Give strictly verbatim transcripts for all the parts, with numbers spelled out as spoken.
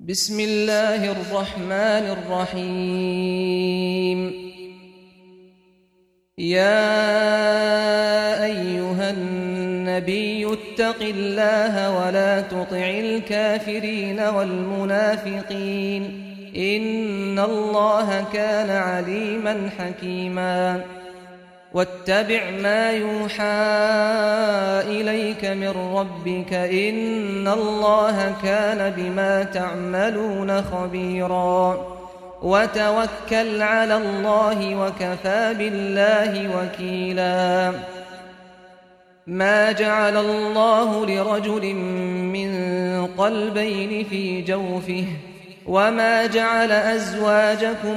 بسم الله الرحمن الرحيم يا أيها النبي اتق الله ولا تطع الكافرين والمنافقين إن الله كان عليما حكيما واتبع ما يوحى إليك من ربك إن الله كان بما تعملون خبيرا وتوكل على الله وكفى بالله وكيلا ما جعل الله لرجل من قلبين في جوفه وما جعل أزواجكم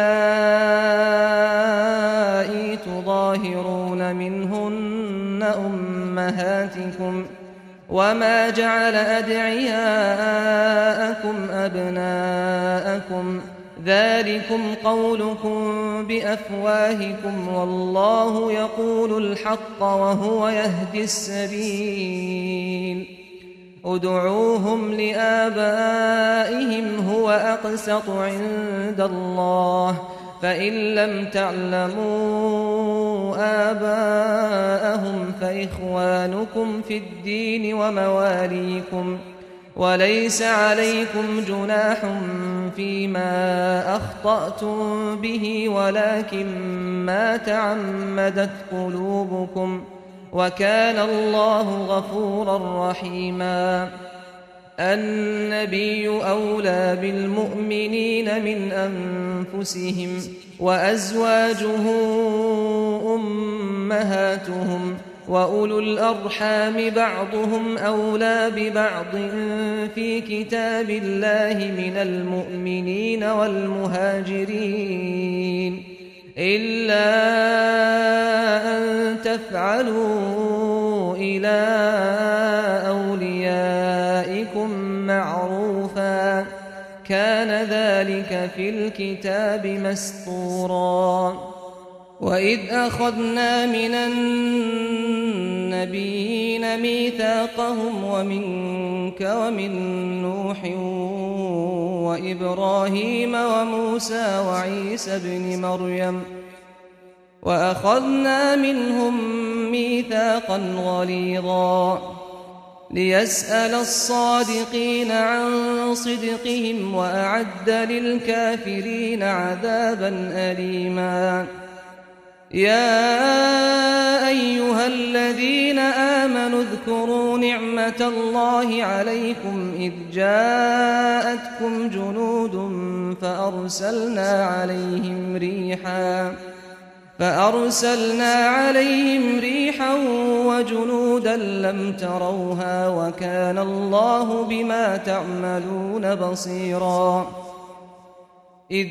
اللائي تظاهرون منهن أمهاتكم وما جعل أدعياءكم أبناءكم ذلكم قولكم بأفواهكم والله يقول الحق وهو يهدي السبيل ادعوهم لآبائهم هو أقسط عند الله فإن لم تعلموا آباءهم فإخوانكم في الدين ومواليكم وليس عليكم جناح فيما أخطأتم به ولكن ما تعمدت قلوبكم وكان الله غفورا رحيما النبي أولى بالمؤمنين من أنفسهم وأزواجه أمهاتهم وأولو الأرحام بعضهم أولى ببعض في كتاب الله من المؤمنين والمهاجرين إلا أن تفعلوا إلى أوليائكم معروفا كان ذلك في الكتاب مسطورا وإذ أخذنا من النبيين ميثاقهم ومنك ومن نوح وإبراهيم وموسى وعيسى ابن مريم وأخذنا منهم ميثاقا غليظا ليسأل الصادقين عن صدقهم وأعد للكافرين عذابا أليما يا أيها الذين آمنوا اذكروا نعمة الله عليكم إذ جاءتكم جنود فأرسلنا عليهم ريحا فأرسلنا عليهم ريحا وجنودا لم تروها وكان الله بما تعملون بصيرا إذ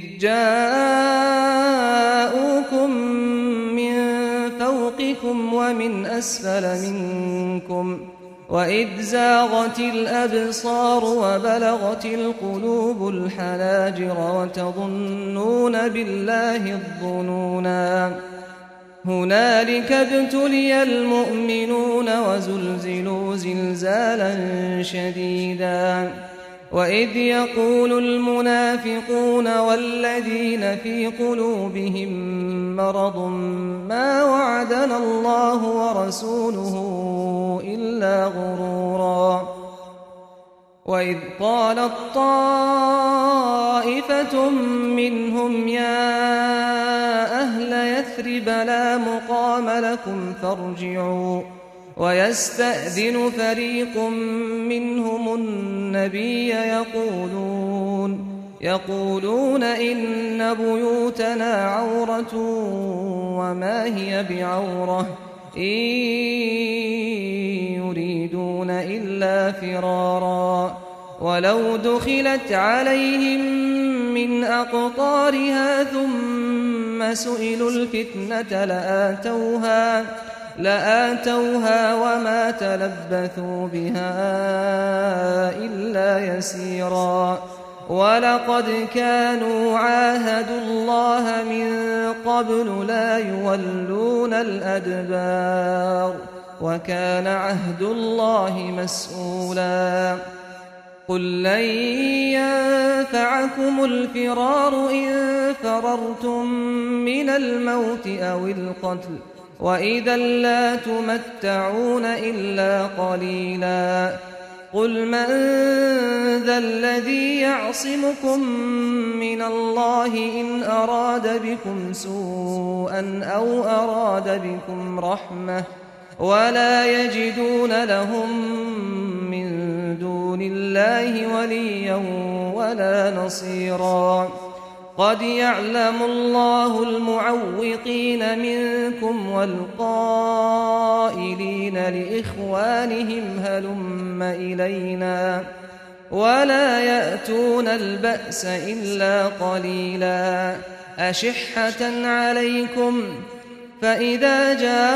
جاءوكم من فوقكم ومن أسفل منكم وإذ زاغت الأبصار وبلغت القلوب الحناجر وتظنون بالله الظنونا هنالك ابتلي المؤمنون وزلزلوا زلزالا شديدا وإذ يقول المنافقون والذين في قلوبهم مرض ما وعدنا الله ورسوله إلا غرورا وإذ قالت طائفة منهم يا أهل يثرب لا مقام لكم فارجعوا ويستأذن فريق منهم النبي يقولون يقولون إن بيوتنا عورة وما هي بعورة إن يريدون إلا فرارا ولو دخلت عليهم من أقطارها ثم سئلوا الفتنة لآتوها لآتوها وما تلبثوا بها إلا يسيرا ولقد كانوا عاهدوا الله من قبل لا يولون الأدبار وكان عهد الله مسؤولا قل لن ينفعكم الفرار إن فررتم من الموت أو القتل وإذا لا تمتعون إلا قليلا قل من ذا الذي يعصمكم من الله إن أراد بكم سوءا أو أراد بكم رحمة ولا يجدون لهم من دون الله وليا ولا نصيرا قد يعلم الله المعوقين منكم والقائلين لإخوانهم هلم إلينا ولا يأتون البأس إلا قليلا أشحة عليكم فإذا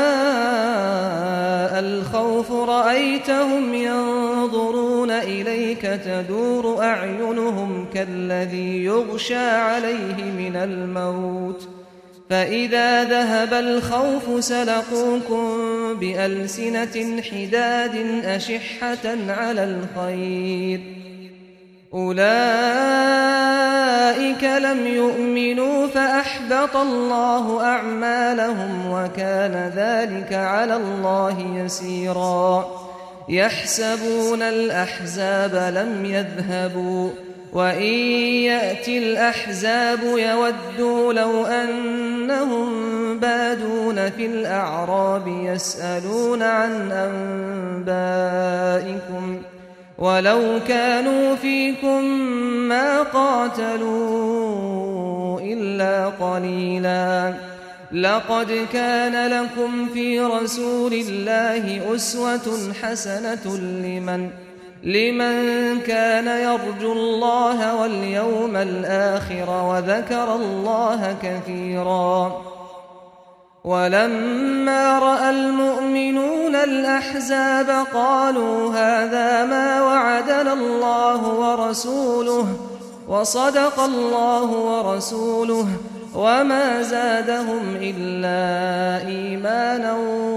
جاء الخوف رأيتهم ينظرون إليك تدور أعينهم كالذي يغشى عليه من الموت فإذا ذهب الخوف سلقوكم بألسنة حداد أشحة على الخير أولئك لم يؤمنوا فأحبط الله أعمالهم وكان ذلك على الله يسيرا يحسبون الأحزاب لم يذهبوا وإن يأتي الأحزاب يودوا لو أنهم بادون في الأعراب يسألون عن أنبائكم ولو كانوا فيكم ما قاتلوا إلا قليلا لقد كان لكم في رسول الله أسوة حسنة لمن لمن كان يرجو الله واليوم الآخر وذكر الله كثيرا ولما رأى المؤمنون الأحزاب قالوا هذا ما وعدنا الله ورسوله وصدق الله ورسوله وما زادهم إلا إيمانا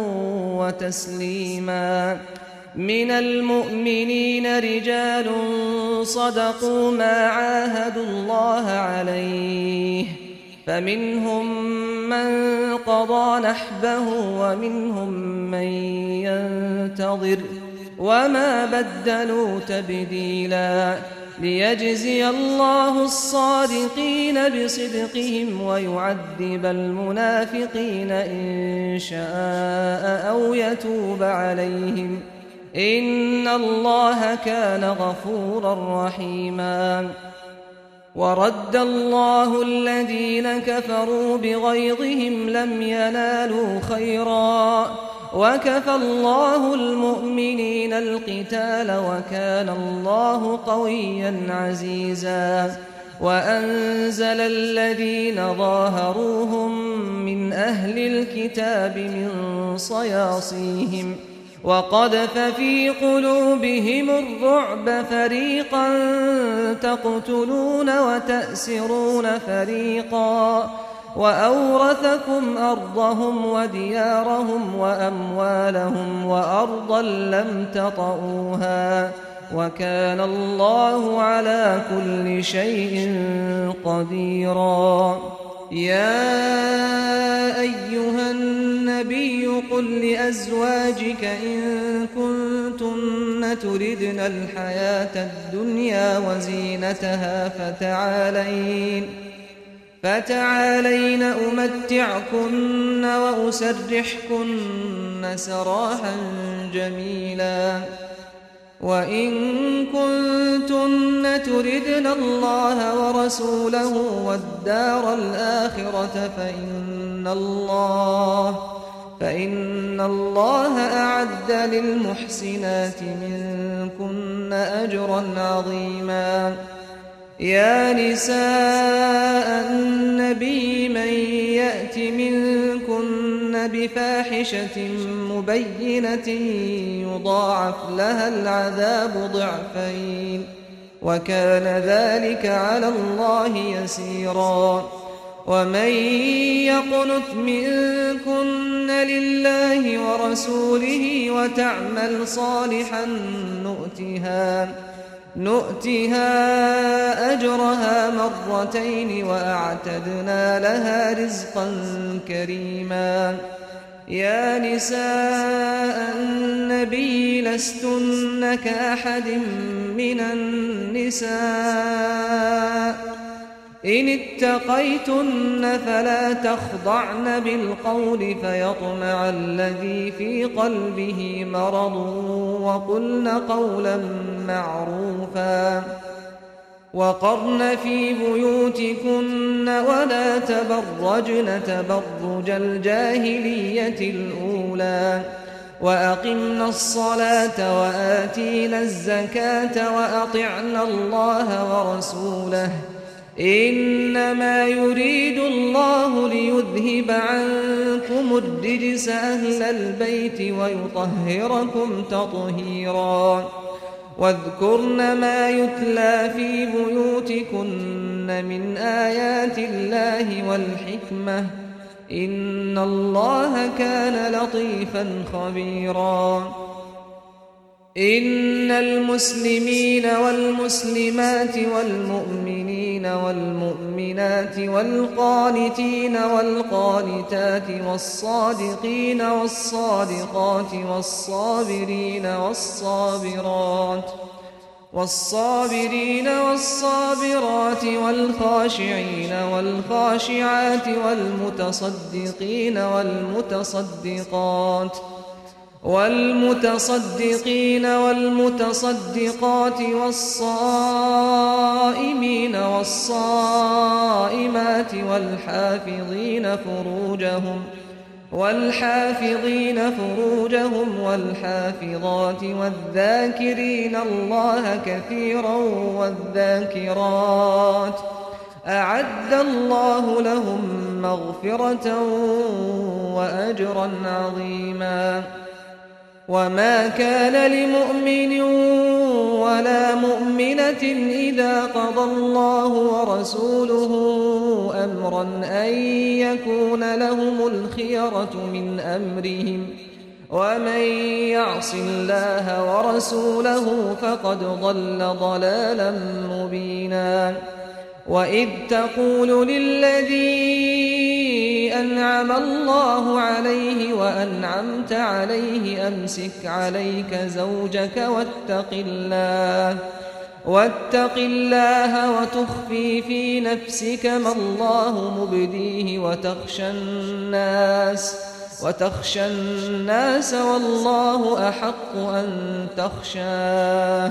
وتسليما من المؤمنين رجال صدقوا ما عاهدوا الله عليه فمنهم من قضى نحبه ومنهم من ينتظر وما بدلوا تبديلا ليجزي الله الصادقين بصدقهم ويعذب المنافقين إن شاء أو يتوب عليهم إن الله كان غفورا رحيما ورد الله الذين كفروا بغيظهم لم ينالوا خيرا وكفى الله المؤمنين القتال وكان الله قويا عزيزا وأنزل الذين ظاهروهم من أهل الكتاب من صياصيهم وقذف في قلوبهم الرعب فريقا تقتلون وتأسرون فريقا وأورثكم أرضهم وديارهم وأموالهم وأرضا لم تطئوها وكان الله على كل شيء قديرا يا أيها النبي قل لأزواجك إن كنتن تردن الحياة الدنيا وزينتها فتعالين فتعالين أمتعكن وأسرحكن سراحا جميلا وإن كنتن تردن الله ورسوله والدار الآخرة فإن الله فإن الله أعد للمحسنات منكن أجرا عظيما يا نساء النبي من يأت منكن بفاحشة مبينة يضاعف لها العذاب ضعفين وكان ذلك على الله يسيرا ومن يقنت منكن لله ورسوله وتعمل صالحا نؤتها نؤتها أجرها أجرها مرتين وأعتدنا لها رزقا كريما. يا نساء النبي لستن كأحد من النساء إن اتقيتن فلا تخضعن بالقول فيطمع الذي في قلبه مرض وقلن قولا معروفا. وقرن في بيوتكن ولا تبرجن تبرج الجاهلية الأولى وأقمنا الصلاة وآتينا الزكاة وأطعنا الله ورسوله إنما يريد الله ليذهب عنكم الرجس أهل البيت ويطهركم تطهيرا. واذكرن ما يتلى في بيوتكن من آيات الله والحكمة إن الله كان لطيفا خبيرا. إن المسلمين والمسلمات والمؤمنين والمؤمنات والقانتين والقانتات والصادقين والصادقات والصابرين والصابرات والصابرين والصابرات والخاشعين والخاشعات والمتصدقين والمتصدقات والمتصدقين والمتصدقات والصائمين والصائمات والحافظين فروجهم والحافظين فروجهم والحافظات والذاكرين الله كثيرا والذاكرات أعد الله لهم مغفرة وأجرا عظيما. وما كان لمؤمن ولا مؤمنة إذا قضى الله ورسوله أمرا أن يكون لهم الخيرة من أمرهم ومن يعص الله ورسوله فقد ضل ضلالا مبينا. وإذ تقول للذي أنعم الله عليه وأنعمت عليه أمسك عليك زوجك واتق الله واتق الله وتخفي في نفسك ما الله مبديه وتخشى الناس وتخشى الناس والله أحق أن تخشاه.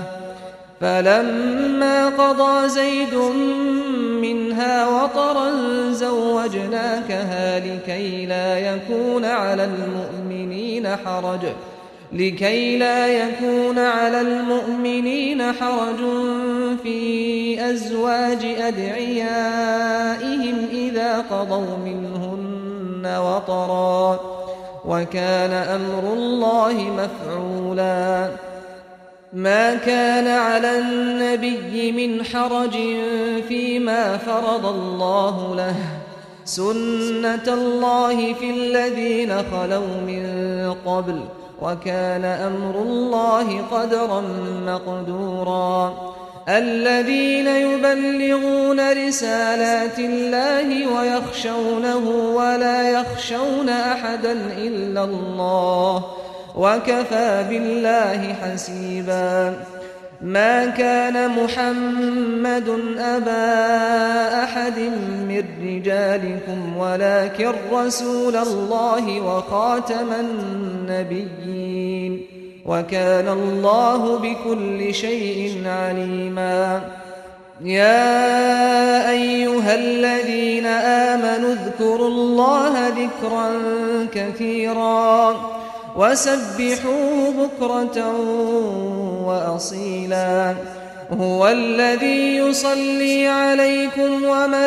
فلما قضى زيد منها وطرا زوجناكها لكي لا يكون على المؤمنين حرج لكي لا يكون على المؤمنين حرج في أزواج أدعيائهم إذا قضوا منهن وطرا وكان أمر الله مفعولا. ما كان على النبي من حرج فيما فرض الله له سنة الله في الذين خلوا من قبل وكان أمر الله قدرا مقدورا. الذين يبلغون رسالات الله ويخشونه ولا يخشون أحدا إلا الله وكفى بالله حسيبا. ما كان محمد أبا أحد من رجالكم ولكن رسول الله وخاتم النبيين وكان الله بكل شيء عليما. يا أيها الذين آمنوا اذكروا الله ذكرا كثيرا وسبحوه بكرة وأصيلا. هو الذي يصلي عليكم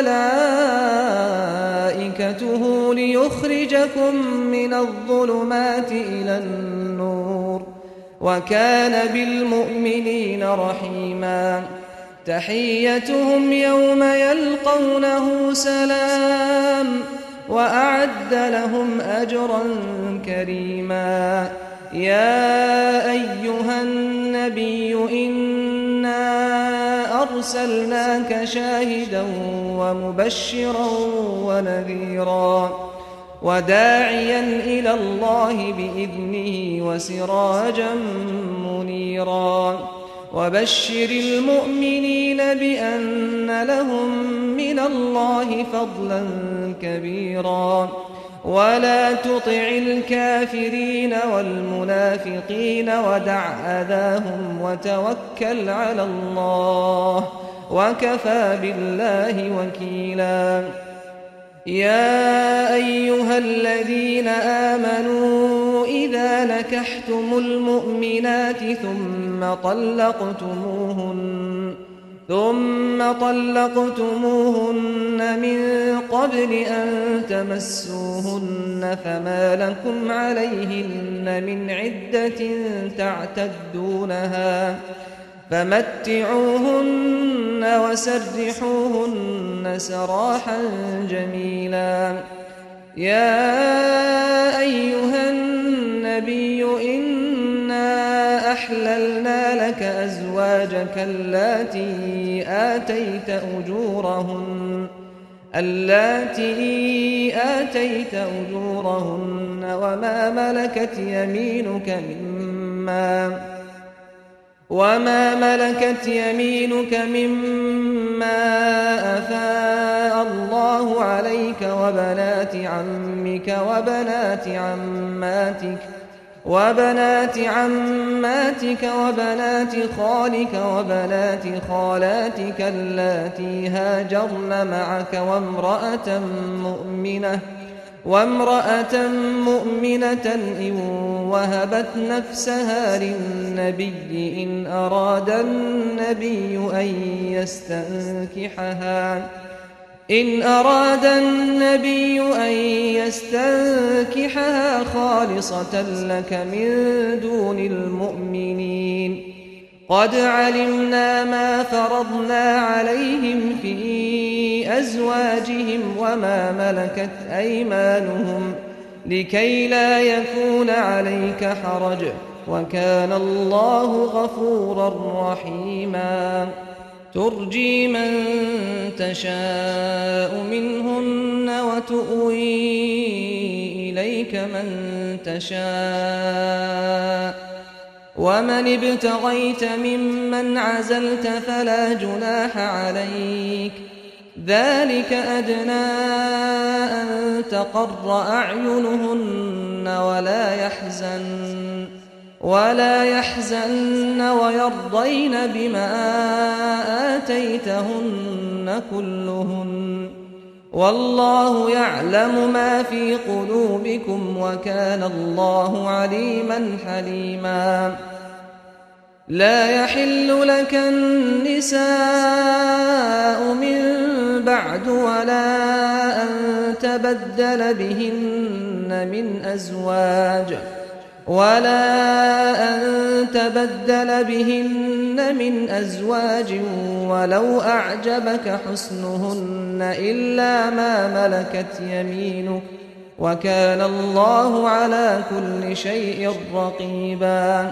وملائكته ليخرجكم من الظلمات إلى النور وكان بالمؤمنين رحيما. تحيتهم يوم يلقونه سلام وأعد لهم أجرا كريما. يا أيها النبي إنا أرسلناك شاهدا ومبشرا ونذيرا وداعيا إلى الله بإذنه وسراجا منيرا وبشر المؤمنين بأن لهم من الله فضلا كبيرا ولا تطع الكافرين والمنافقين ودع أذاهم وتوكل على الله وكفى بالله وكيلا يا أيها الذين آمنوا إذا نكحتم المؤمنات ثم طلقتموهن ثم طلقتموهن من قبل أن تمسوهن فما لكم عليهن من عدة تعتدونها فمتعوهن وسرحوهن سراحا جميلا يا أيها النبي إنا أحللنا لك أزواجك اللاتي آتيت أجورهن اللاتي آتيت أجورهن وما ملكت يمينك مما وما ملكت يمينك مما أفاء الله عليك وبنات عمك وبنات عماتك وبنات عماتك وبنات خالك وبنات خالاتك اللاتي هاجرن معك وامرأة مؤمنة وامرأة مؤمنة إن وهبت نفسها للنبي إن أراد النبي أن يستنكحها إن أراد النبي أن يستنكحها خالصة لك من دون المؤمنين قد علمنا ما فرضنا عليهم في أزواجهم وما ملكت أيمانهم لكي لا يكون عليك حرج وكان الله غفورا رحيما ترجي من تشاء منهن وتؤوي إليك من تشاء ومن ابتغيت ممن عزلت فلا جناح عليك ذلك أدنى أن تقر أعينهن ولا يحزن ولا يحزن ويرضين بما آتيتهن كلهن والله يعلم ما في قلوبكم وكان الله عليما حليما لا يحل لك النساء من بعد ولا أن تبدل بهن من أزواج ولا أن تبدل بهن من أزواج ولو أعجبك حسنهن إلا ما ملكت يمينك وكان الله على كل شيء رقيبا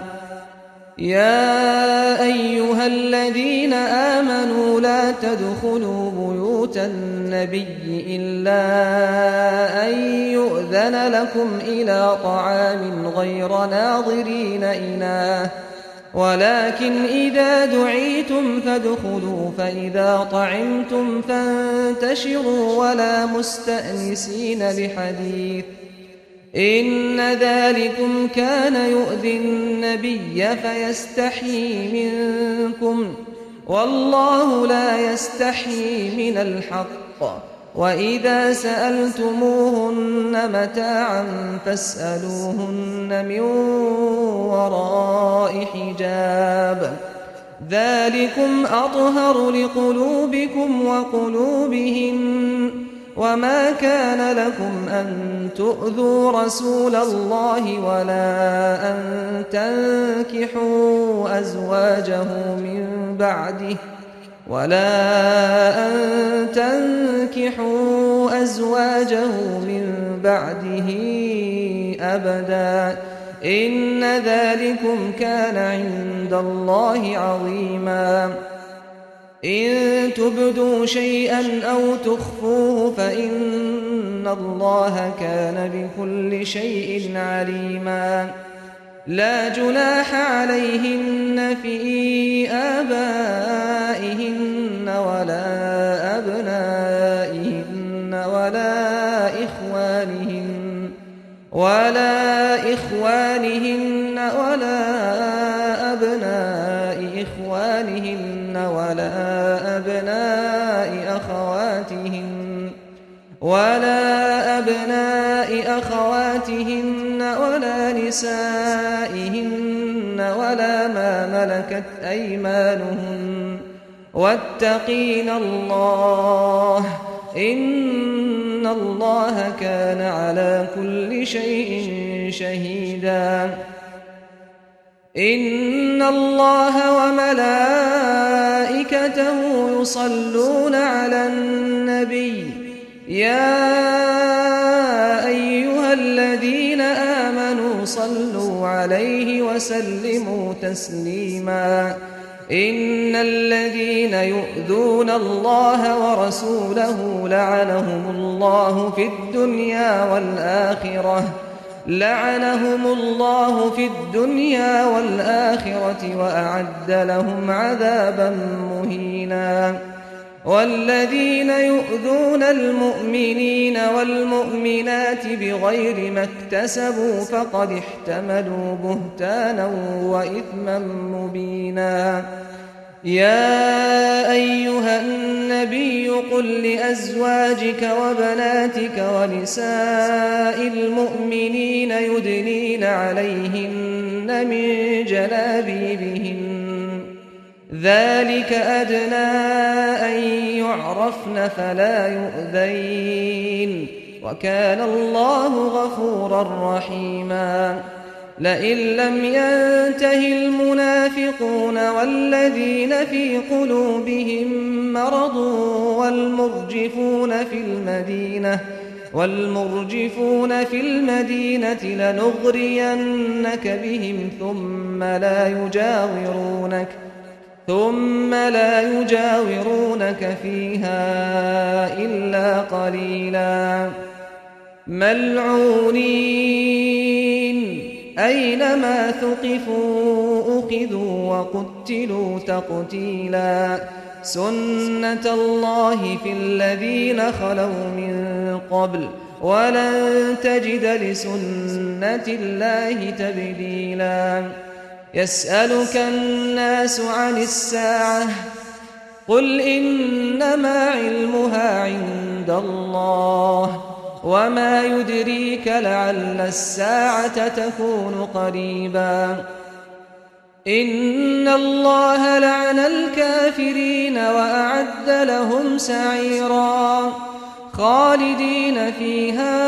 يا أيها الذين آمنوا لا تدخلوا بيوت النبي إلا أن يؤذن لكم إلى طعام غير ناظرين إناه ولكن إذا دعيتم فادخلوا فإذا طعمتم فانتشروا ولا مستأنسين لحديث إن ذلكم كان يؤذي النبي فيستحيي منكم والله لا يستحيي من الحق وإذا سألتموهن متاعا فاسألوهن من وراء حجاب ذلكم أطهر لقلوبكم وقلوبهن وما كان لكم أن تؤذوا رسول الله ولا أن تنكحوا أزواجه من بعده ولا أن تنكحوا أزواجه من بعده أبدا إن ذلكم كان عند الله عظيما إن تبدوا شيئا أو تخفوه فإن الله كان بكل شيء عليما. لا جناح عليهن في آبائهن ولا أبنائهن ولا إخوانهن ولا إخوانهن ولا أبناء إخوانهن ولا أبناء أخواتهن ولا أبناء أخواتهن ولا نسائهن ولا ما ملكت أيمانهن واتقين الله إن الله كان على كل شيء شهيدا. إن الله وملائكته يصلون على النبي يا أيها الذين آمنوا صلوا عليه وسلموا تسليما. إن الذين يؤذون الله ورسوله لعنهم الله في الدنيا والآخرة لعنهم الله في الدنيا والآخرة وأعد لهم عذابا مهينا. والذين يؤذون المؤمنين والمؤمنات بغير ما اكتسبوا فقد احتملوا بهتانا وإثما مبينا. يا أيها النبي قل لأزواجك وبناتك ونساء المؤمنين يدنين عليهن من جلابيبهن ذلك أدنى أن يعرفن فلا يؤذين وكان الله غفورا رحيما. لئن لم ينته المنافقون والذين في قلوبهم مرض والمرجفون في المدينة والمرجفون في المدينة لنغرينك بهم ثم لا يجاورونك ثم لا يجاورونك فيها إلا قليلا. ملعونين أينما ثقفوا أخذوا وقتلوا تقتيلا. سنة الله في الذين خلوا من قبل ولن تجد لسنة الله تبديلا. يسألك الناس عن الساعة قل إنما علمها عند الله وما يدريك لعل الساعة تكون قريبا. إن الله لعن الكافرين وأعد لهم سعيرا خالدين فيها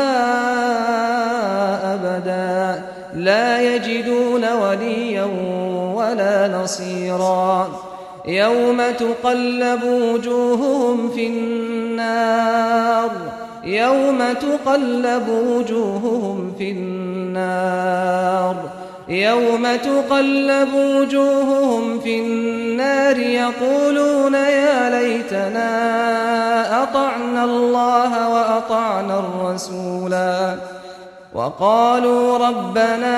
أبدا لا يجدون وليا ولا نصيرا. يوم تقلب وجوههم في النار يوم تقلب وجوههم في النار يوم تقلب وجوههم في النار يقولون يا ليتنا أطعنا الله وأطعنا الرسولا وقالوا ربنا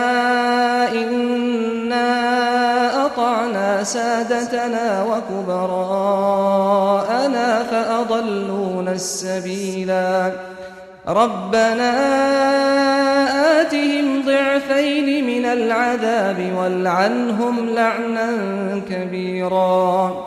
إنا أطعنا سادتنا وكبراءنا فأضلونا السبيلا. ربنا آتهم ضعفين من العذاب والعنهم لعنا كبيرا.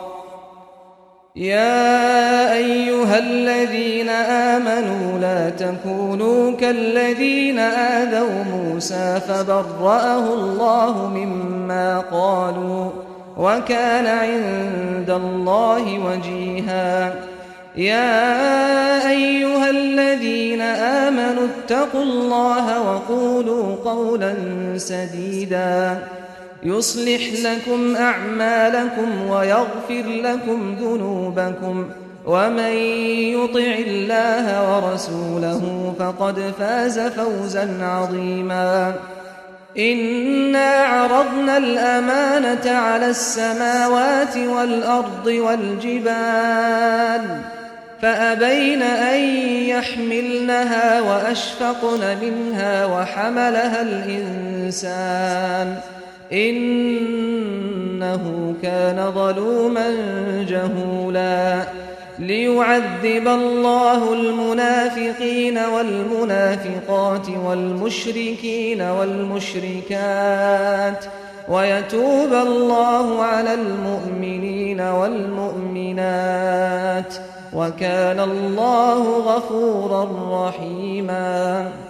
يا أيها الذين آمنوا لا تكونوا كالذين آذوا موسى فبرأه الله مما قالوا وكان عند الله وجيها. يا أيها الذين آمنوا اتقوا الله وقولوا قولا سديدا يصلح لكم أعمالكم ويغفر لكم ذنوبكم ومن يطع الله ورسوله فقد فاز فوزا عظيما. إنا عرضنا الأمانة على السماوات والأرض والجبال فأبين أن يحملنها وأشفقن منها وحملها الإنسان إنه كان ظلوما جهولا ليعذب الله المنافقين والمنافقات والمشركين والمشركات ويتوب الله على المؤمنين والمؤمنات وكان الله غفورا رحيما.